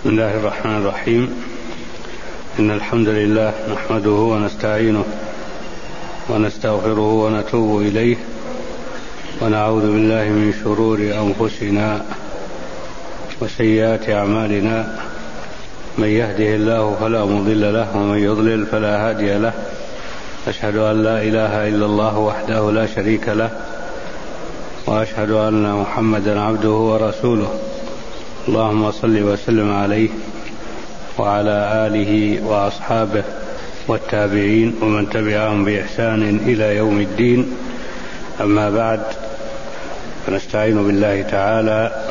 بسم الله الرحمن الرحيم. إن الحمد لله نحمده ونستعينه ونستغفره ونتوب إليه ونعوذ بالله من شرور أنفسنا وسيئات أعمالنا. من يهده الله فلا مضل له ومن يضلل فلا هادي له. أشهد أن لا إله إلا الله وحده لا شريك له وأشهد أن محمدا عبده ورسوله. اللهم صل وسلم عليه وعلى آله وأصحابه والتابعين ومن تبعهم بإحسان إلى يوم الدين. أما بعد، فنستعين بالله تعالى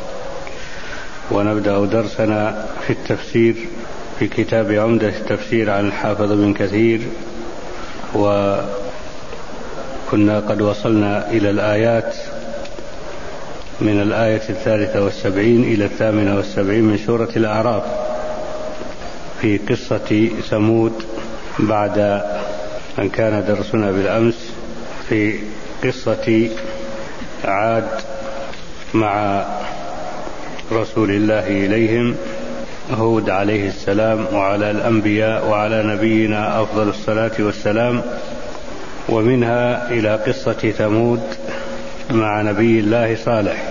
ونبدأ درسنا في التفسير في كتاب عمدة التفسير عن الحافظ ابن كثير، وكنا قد وصلنا إلى الآيات من الآية 73 إلى 78 من سورة الأعراف في قصة ثمود، بعد أن كان درسنا بالأمس في قصة عاد مع رسول الله إليهم هود عليه السلام وعلى الأنبياء وعلى نبينا أفضل الصلاة والسلام، ومنها إلى قصة ثمود مع نبي الله صالح.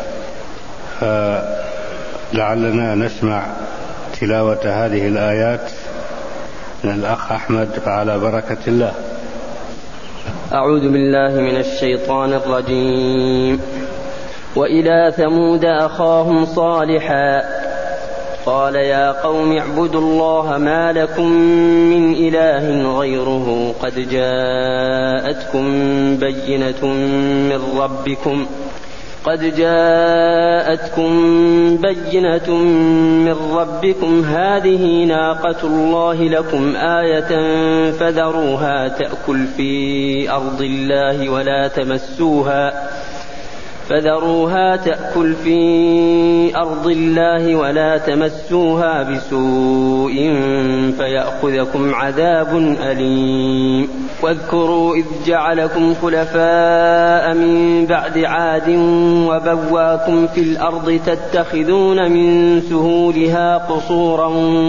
فلعلنا نسمع تلاوة هذه الآيات من الأخ أحمد، فعلى بركة الله. أعوذ بالله من الشيطان الرجيم. وإلى ثمود أخاهم صالحا قال يا قوم اعبدوا الله ما لكم من إله غيره قد جاءتكم بينة من ربكم هذه ناقة الله لكم آية فذروها تأكل في أرض الله ولا تمسوها بسوء فيأخذكم عذاب أليم. واذكروا إذ جعلكم خلفاء من بعد عاد وبواكم في الأرض تتخذون من سهولها قصورا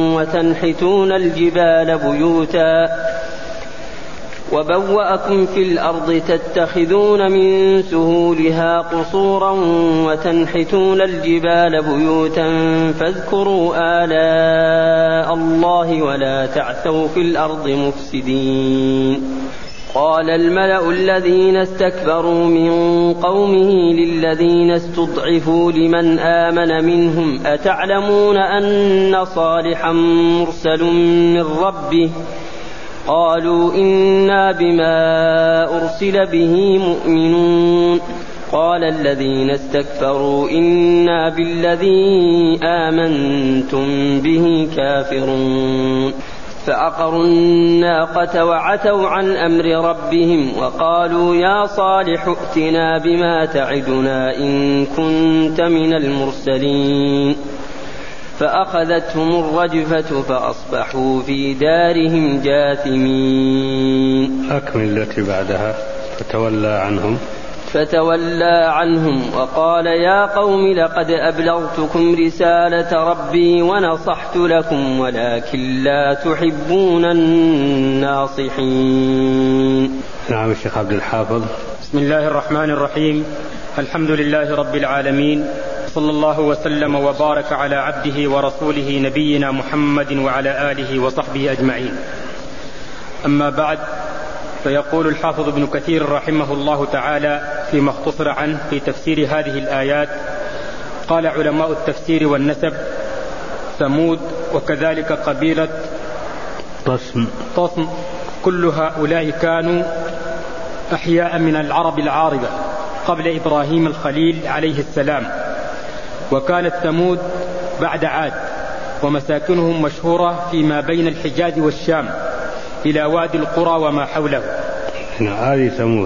وتنحتون الجبال بيوتا فاذكروا آلاء الله ولا تعثوا في الأرض مفسدين. قال الملأ الذين استكبروا من قومه للذين استضعفوا لمن آمن منهم أتعلمون أن صالحا مرسل من ربه؟ قالوا إنا بما أرسل به مؤمنون. قال الذين استكبروا إنا بالذي آمنتم به كافرون. فعقروا الناقة وعتوا عن أمر ربهم وقالوا يا صالح ائتنا بما تعدنا إن كنت من المرسلين. فأخذتهم الرجفة فأصبحوا في دارهم جاثمين. أكمل التي بعدها. فتولى عنهم وقال يا قوم لقد أبلغتكم رسالة ربي ونصحت لكم ولكن لا تحبون الناصحين. نعم الشيخ عبد الحافظ. بسم الله الرحمن الرحيم. الحمد لله رب العالمين، صلى الله وسلم وبارك على عبده ورسوله نبينا محمد وعلى آله وصحبه أجمعين. أما بعد، فيقول الحافظ ابن كثير رحمه الله تعالى فيما اختصر عنه في تفسير هذه الآيات: قال علماء التفسير والنسب: ثمود وكذلك قبيلة طصم كل هؤلاء كانوا أحياء من العرب العاربة قبل إبراهيم الخليل عليه السلام، وكانت ثمود بعد عاد، ومساكنهم مشهورة فيما بين الحجاز والشام إلى وادي القرى وما حوله. هذه ثمود.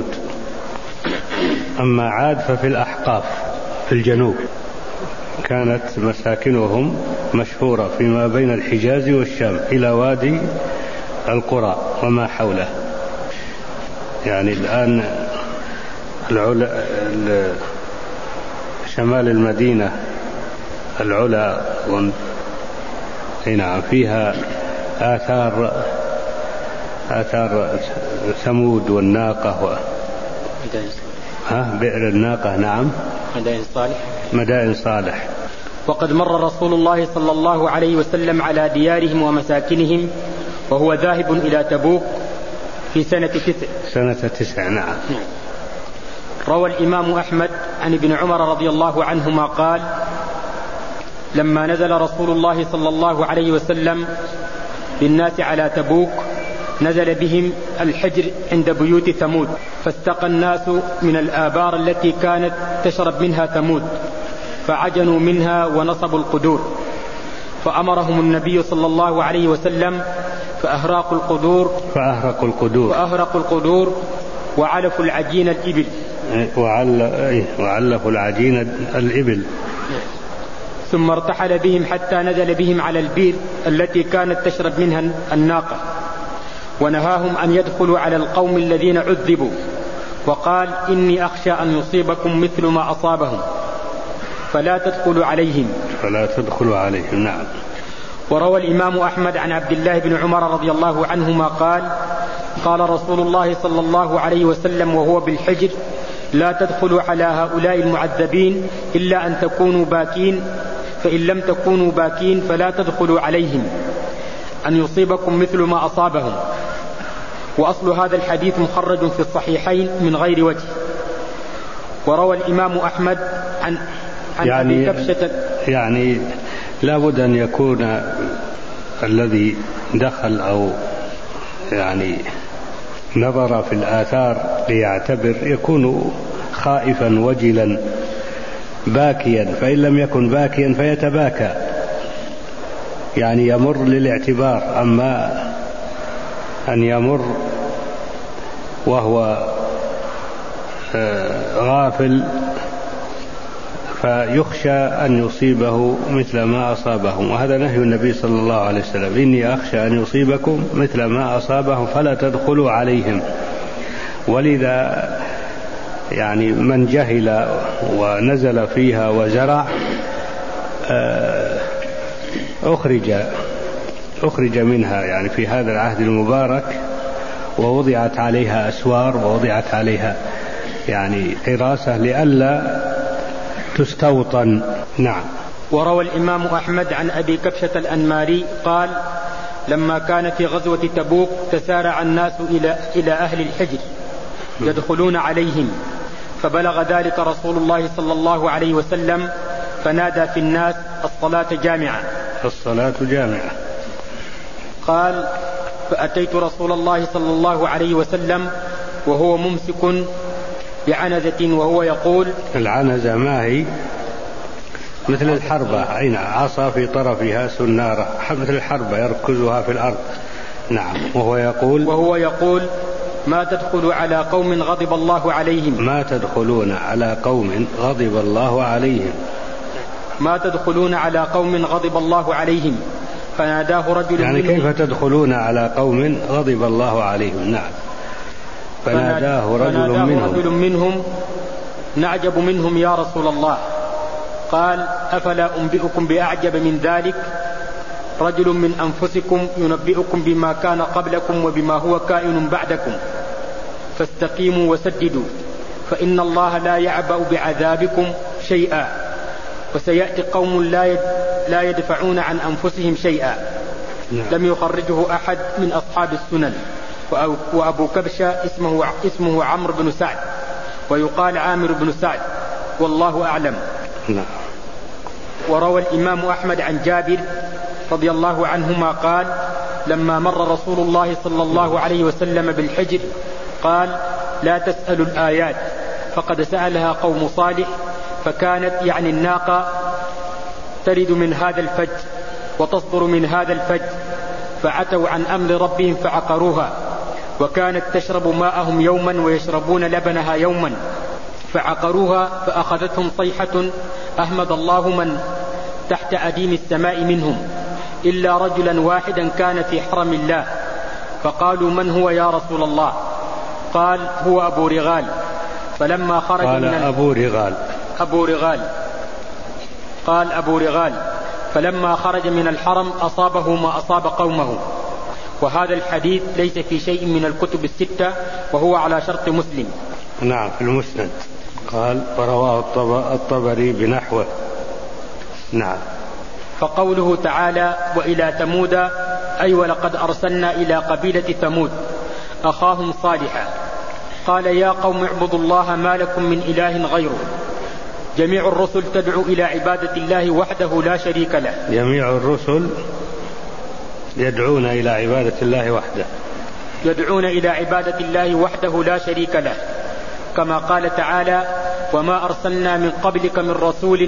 أما عاد ففي الأحقاف في الجنوب، كانت مساكنهم مشهورة فيما بين الحجاز والشام إلى وادي القرى وما حوله. يعني الآن شمال المدينة العلا نعم فيها آثار ثمود والناقة بئر الناقة. نعم مدائن صالح. وقد مر رسول الله صلى الله عليه وسلم على ديارهم ومساكنهم وهو ذاهب إلى تبوك في سنة 9. نعم. روى الإمام أحمد عن ابن عمر رضي الله عنهما قال: لما نزل رسول الله صلى الله عليه وسلم بالناس على تبوك نزل بهم الحجر عند بيوت ثمود، فاستقى الناس من الآبار التي كانت تشرب منها ثمود، فعجنوا منها ونصبوا القدور، فأمرهم النبي صلى الله عليه وسلم فأهرقوا القدور وعلفوا العجين الإبل وعلفوا العجين الإبل، ثم ارتحل بهم حتى نزل بهم على البير التي كانت تشرب منها الناقة، ونهاهم أن يدخلوا على القوم الذين عذبوا، وقال: إني أخشى أن يصيبكم مثل ما أصابهم فلا تدخلوا عليهم. نعم. وروى الإمام أحمد عن عبد الله بن عمر رضي الله عنهما قال: قال رسول الله صلى الله عليه وسلم وهو بالحجر: لا تدخلوا على هؤلاء المعذبين إلا أن تكونوا باكين، فإن لم تكونوا باكين فلا تدخلوا عليهم أن يصيبكم مثل ما أصابهم. وأصل هذا الحديث مخرج في الصحيحين من غير وجه. وروى الإمام أحمد عن أبي كبشة يعني لا بد أن يكون الذي دخل أو يعني نظر في الآثار ليعتبر يكون خائفا وجلا باكيا، فإن لم يكن باكيا فيتباكى، يعني يمر للاعتبار. أما أن يمر وهو غافل فيخشى أن يصيبه مثل ما أصابهم، وهذا نهي النبي صلى الله عليه وسلم: إني أخشى أن يصيبكم مثل ما أصابهم فلا تدخلوا عليهم. ولذا يعني من جهل ونزل فيها وزرع أخرج منها يعني في هذا العهد المبارك، ووضعت عليها أسوار ووضعت عليها يعني حراسة لئلا تستوطن. نعم. وروى الإمام أحمد عن أبي كبشة الأنماري قال: لما كان في غزوة تبوك تسارع الناس إلى أهل الحجر يدخلون عليهم، فبلغ ذلك رسول الله صلى الله عليه وسلم فنادى في الناس: الصلاة جامعة. قال: فأتيت رسول الله صلى الله عليه وسلم وهو ممسك بعنزة وهو يقول. العنزة ما هي؟ مثل الحربة، عصا في طرفها سنارة مثل الحربة يركزها في الأرض. نعم. وهو يقول: ما تدخلوا على قوم غضب الله عليهم. ما تدخلون على قوم غضب الله عليهم. فناداه رجل يعني منهم. كيف تدخلون على قوم غضب الله عليهم؟ نعم. فناداه رجل منهم: نعجب منهم يا رسول الله. قال: أفلا أنبئكم بأعجب من ذلك؟ رجل من أنفسكم ينبئكم بما كان قبلكم وبما هو كائن بعدكم، فاستقيموا وسددوا، فإن الله لا يعبأ بعذابكم شيئا، وسيأتي قوم لا يدفعون عن أنفسهم شيئا. لم يخرجه أحد من أصحاب السنن. وأبو كبشة اسمه عمرو بن سعد، ويقال عامر بن سعد، والله أعلم. وروى الإمام أحمد عن جابر رضي الله عنهما قال: لما مر رسول الله صلى الله عليه وسلم بالحجر قال: لا تسألوا الآيات، فقد سألها قوم صالح، فكانت يعني الناقة ترد من هذا الفج وتصدر من هذا الفج، فعتوا عن أمر ربهم فعقروها، وكانت تشرب ماءهم يوما ويشربون لبنها يوما، فعقروها فأخذتهم صيحة أحمد الله من تحت أديم السماء منهم، إلا رجلا واحدا كان في حرم الله، فقالوا: من هو يا رسول الله؟ قال: هو أبو رغال. فلما خرج قال أبو رغال. فلما خرج من الحرم أصابه ما أصاب قومه. وهذا الحديث ليس في شيء من الكتب الستة وهو على شرط مسلم. نعم في المسند قال ورواه الطبري بنحوه. نعم. فقوله تعالى وإلى ثمود أي ولقد أرسلنا إلى قبيلة ثمود أخاهم صالحا قال يا قوم اعبدوا الله ما لكم من إله غيره. جميع الرسل تدعو إلى عبادة الله وحده لا شريك له. جميع الرسل يدعون إلى عبادة الله وحده. يدعون إلى عبادة الله وحده لا شريك له، كما قال تعالى وما أرسلنا من قبلك من رسول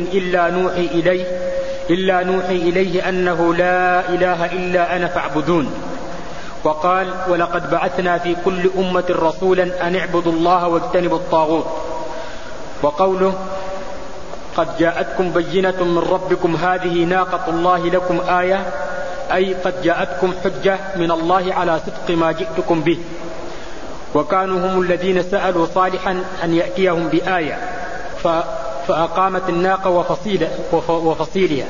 إلا نوحي إليه أنه لا إله إلا أنا فاعبدون. وقال ولقد بعثنا في كل أمة رسولا أن اعبدوا الله واجتنبوا الطاغوت. وقوله قد جاءتكم بينة من ربكم هذه ناقة الله لكم آية أي قد جاءتكم حجة من الله على صدق ما جئتكم به. وكانوا هم الذين سألوا صالحا أن يأتيهم بآية فأقامت الناقة وفصيلها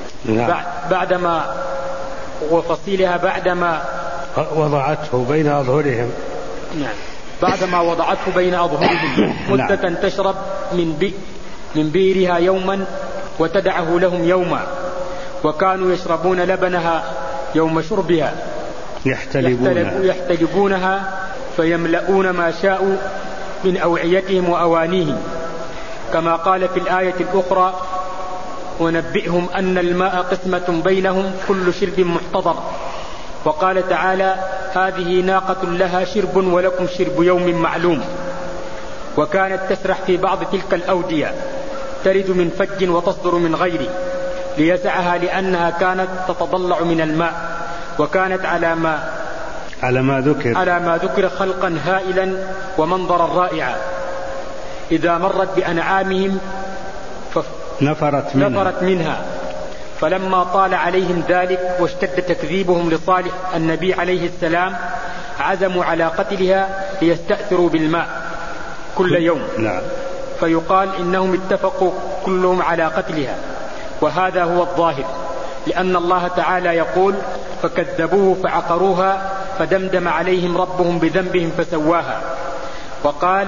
بعدما وضعته بين أظهرهم. نعم. بعدما وضعته بين أظهرهم مدة تشرب من بئرها يوما وتدعه لهم يوما. وكانوا يشربون لبنها يوم شربها يحتلبونها فيملؤون ما شاءوا من أوعيتهم وأوانيهم، كما قال في الآية الأخرى ونبئهم أن الماء قسمة بينهم كل شرب محتضر. وقال تعالى هذه ناقة لها شرب ولكم شرب يوم معلوم. وكانت تسرح في بعض تلك الأودية ترد من فج وتصدر من غيره ليسعها لأنها كانت تتضلع من الماء. وكانت على ما ذكر خلقا هائلا ومنظرا رائعا. إذا مرت بأنعامهم نفرت منها. فلما طال عليهم ذلك واشتد تكذيبهم لصالح النبي عليه السلام عزموا على قتلها ليستأثروا بالماء كل يوم. نعم. فيقال إنهم اتفقوا كلهم على قتلها، وهذا هو الظاهر، لأن الله تعالى يقول فكذبوه فعقروها فدمدم عليهم ربهم بذنبهم فسواها. وقال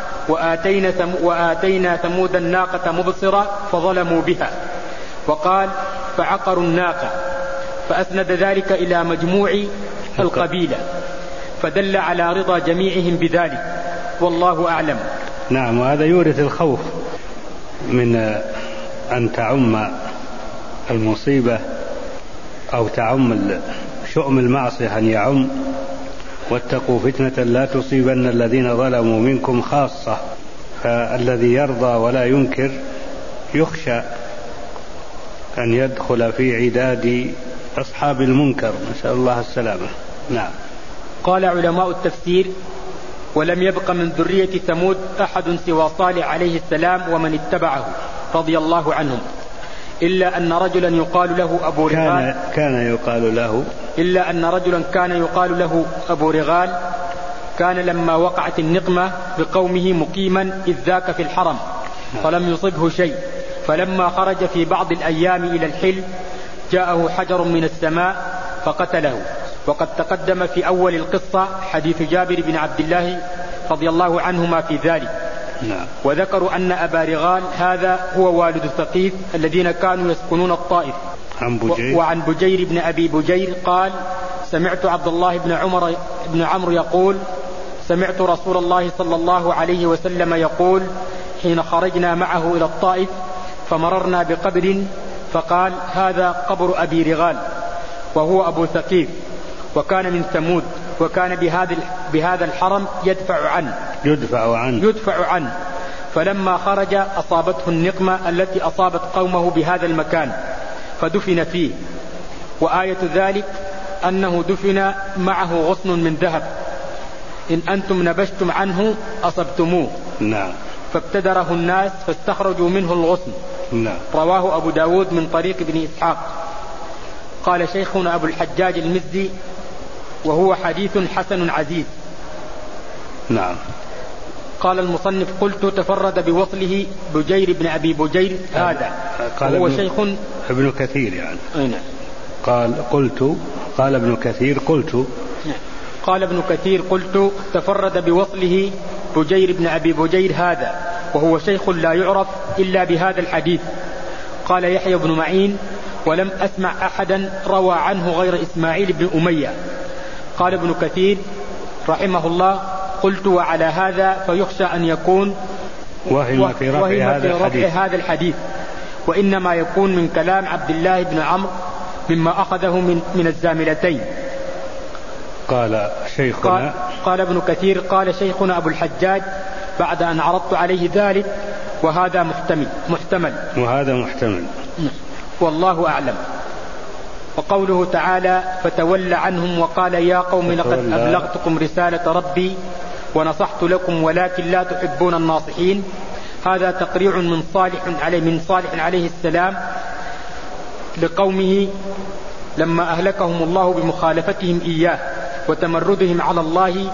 وآتينا ثمود الناقة مبصرة فظلموا بها. وقال فعقروا الناقة، فأسند ذلك إلى مجموع القبيلة، فدل على رضا جميعهم بذلك، والله أعلم. نعم. وهذا يورث الخوف من أن تعم المصيبة أو تعم شؤم المعصية أن يعم. واتقوا فتنة لا تصيبن الذين ظلموا منكم خاصة. فالذي يرضى ولا ينكر يخشى أن يدخل في عداد أصحاب المنكر، نسأل الله السلامة. نعم. قال علماء التفسير ولم يبق من ذرية ثمود أحد سوى صالح عليه السلام ومن اتبعه رضي الله عنهم، إلا أن رجلا يقال له أبو رغال كان يقال له أبو رغال كان لما وقعت النقمة بقومه مقيما إذ ذاك في الحرم فلم يصبه شيء. فلما خرج في بعض الأيام إلى الحل جاءه حجر من السماء فقتله. وقد تقدم في أول القصة حديث جابر بن عبد الله رضي الله عنهما في ذلك. وذكروا أن أبا رغال هذا هو والد ثقيف الذين كانوا يسكنون الطائف. وعن بجير بن أبي بجير قال سمعت عبد الله بن عمرو يقول سمعت رسول الله صلى الله عليه وسلم يقول حين خرجنا معه إلى الطائف فمررنا بقبر فقال هذا قبر أبي رغال وهو أبو ثقيف وكان من ثمود وكان بهذا الحرم يدفع عنه. فلما خرج أصابته النقمة التي أصابت قومه بهذا المكان فدفن فيه. وآية ذلك أنه دفن معه غصن من ذهب إن أنتم نبشتم عنه أصبتموه. نعم. فابتدره الناس فاستخرجوا منه الغصن. نعم. رواه أبو داود من طريق ابن إسحاق. قال شيخنا أبو الحجاج المزي وهو حديث حسن عزيز. نعم. قال المصنف: قلت تفرد بوصله بجير بن أبي بجير هذا، هو شيخ ابن كثير يعني. نعم. قال ابن كثير قلت. قال ابن كثير: قلت تفرد بوصله بجير بن أبي بجير هذا، وهو شيخ لا يعرف إلا بهذا الحديث. قال يحيى بن معين: ولم أسمع أحدا روى عنه غير إسماعيل بن أمية. قال ابن كثير رحمه الله: قلت وعلى هذا فيخشى أن يكون وهم في رفع هذا الحديث، وإنما يكون من كلام عبد الله بن عمرو مما أخذه من الزاملتين. قال ابن كثير: قال شيخنا أبو الحجاج بعد أن عرضت عليه ذلك: وهذا محتمل والله أعلم. وقوله تعالى: فتول عنهم وقال يا قوم لقد أبلغتكم رسالة ربي ونصحت لكم ولكن لا تحبون الناصحين، هذا تقريع من صالح عليه السلام لقومه لما أهلكهم الله بمخالفتهم إياه وتمردهم على الله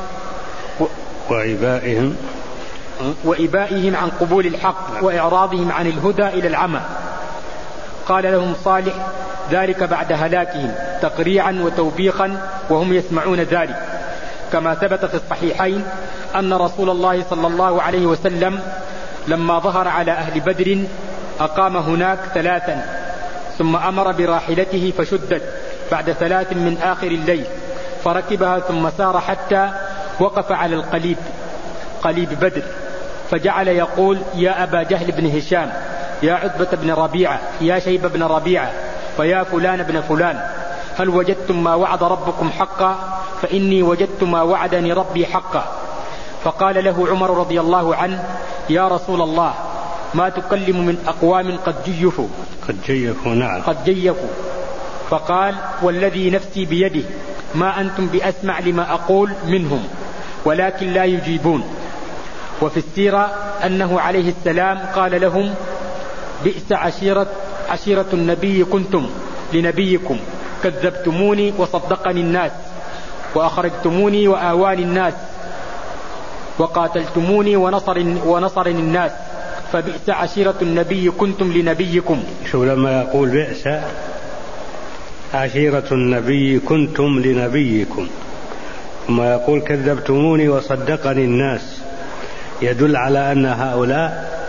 وإبائهم عن قبول الحق وإعراضهم عن الهدى إلى العمى. قال لهم صالح ذلك بعد هلاكهم تقريعا وتوبيخا وهم يسمعون ذلك، كما ثبت في الصحيحين أن رسول الله صلى الله عليه وسلم لما ظهر على أهل بدر أقام هناك 3 ثم أمر براحلته فشدت بعد 3 من آخر الليل، فركبها ثم سار حتى وقف على قليب بدر، فجعل يقول: يا أبا جهل بن هشام، يا عتبة بن ربيعة، يا شيبة بن ربيعة، ويا فلان بن فلان، هل وجدتم ما وعد ربكم حقا؟ فإني وجدت ما وعدني ربي حقا. فقال له عمر رضي الله عنه: يا رسول الله، ما تكلم من أقوام قد جيفوا. فقال: والذي نفسي بيده ما أنتم بأسمع لما أقول منهم ولكن لا يجيبون. وفي السيرة أنه عليه السلام قال لهم: بئس عشيرة النبي كنتم لنبيكم، كذبتموني وصدقني الناس، وأخرجتموني وآواني الناس، وقاتلتموني ونصرني الناس، فبئس عشيرة النبي كنتم لنبيكم. شو لما يقول بئس عشيرة النبي كنتم لنبيكم ثم يقول كذبتموني وصدقني الناس، يدل على أن هؤلاء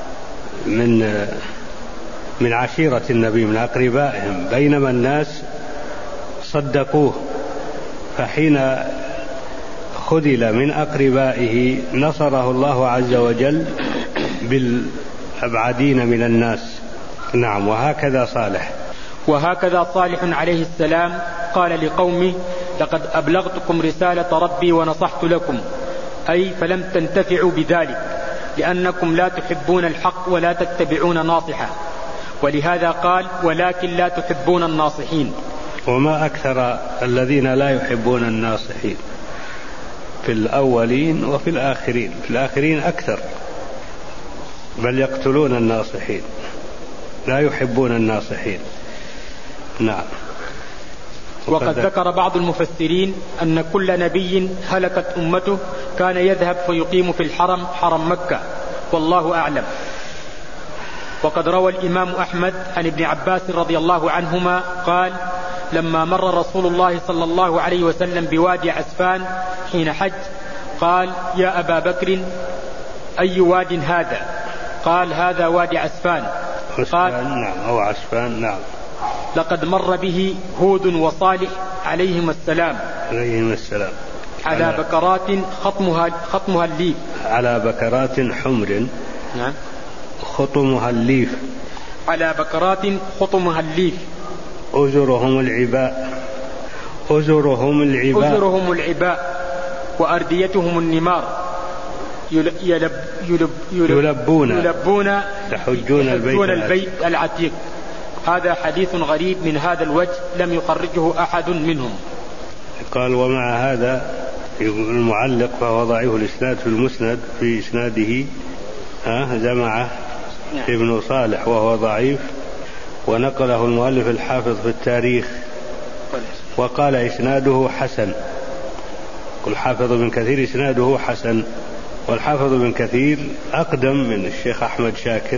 من عشيرة النبي، من أقربائهم، بينما الناس صدقوه. فحين خذل من أقربائه نصره الله عز وجل بالأبعدين من الناس. نعم. وهكذا صالح عليه السلام قال لقومه: لقد أبلغتكم رسالة ربي ونصحت لكم، أي فلم تنتفعوا بذلك لأنكم لا تحبون الحق ولا تتبعون ناصحا، ولهذا قال: ولكن لا تحبون الناصحين. وما أكثر الذين لا يحبون الناصحين في الأولين وفي الآخرين. في الآخرين أكثر، بل يقتلون الناصحين، لا يحبون الناصحين. نعم. وقد ذكر بعض المفسرين أن كل نبي هلكت أمته كان يذهب فيقيم في الحرم، حرم مكة، والله أعلم. وقد روى الإمام أحمد عن ابن عباس رضي الله عنهما قال: لما مر رسول الله صلى الله عليه وسلم بوادي عسفان حين حج، قال: يا أبا بكر، أي واد هذا؟ قال: هذا وادي عسفان. قال: نعم، أو عسفان. نعم. لقد مر به هود وصالح عليهم السلام على بكرات خطمها الليف، على بكرات حمر. نعم. خطمها الليف، على بكرات خطمها الليف. أزرهم العباء وأرديتهم النمار، يلبون يحجون البيت العتيق. هذا حديث غريب من هذا الوجه لم يخرجه أحد منهم. قال: ومع هذا المعلق فهو ضعيف الإسناد في المسند، في إسناده جمعه ابن صالح وهو ضعيف، ونقله المؤلف الحافظ في التاريخ وقال إسناده حسن. قل حافظ ابن كثير إسناده حسن، والحافظ بن كثير أقدم من الشيخ أحمد شاكر،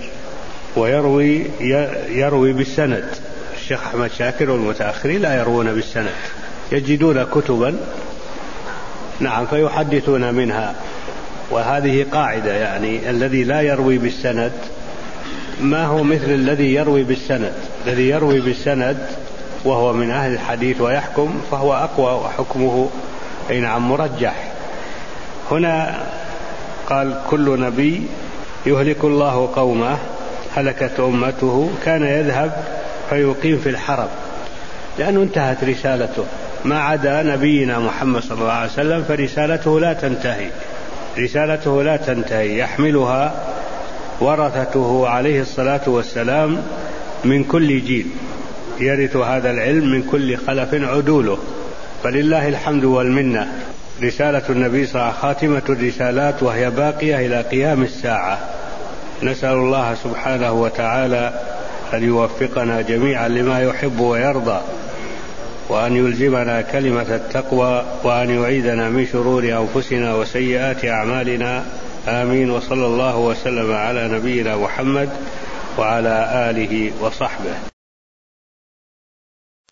ويروي بالسند. الشيخ أحمد شاكر والمتأخرين لا يروون بالسند، يجدون كتبا نعم فيحدثون منها، وهذه قاعدة، يعني الذي لا يروي بالسند ما هو مثل الذي يروي بالسند. الذي يروي بالسند وهو من أهل الحديث ويحكم فهو أقوى وحكمه نعم مرجح. هنا قال كل نبي يهلك الله قومه هلكت أمته كان يذهب فيقيم في الحرم، لأنه انتهت رسالته، ما عدا نبينا محمد صلى الله عليه وسلم فرسالته لا تنتهي، يحملها ورثته عليه الصلاة والسلام من كل جيل، يرث هذا العلم من كل خلف عدوله، فلله الحمد والمنة. رسالة النبي صلى الله عليه وسلم خاتمة الرسالات، وهي باقية إلى قيام الساعة. نسأل الله سبحانه وتعالى أن يوفقنا جميعا لما يحب ويرضى، وأن يلزمنا كلمة التقوى، وأن يعيذنا من شرور أنفسنا وسيئات أعمالنا. آمين. وصلى الله وسلم على نبينا محمد وعلى آله وصحبه.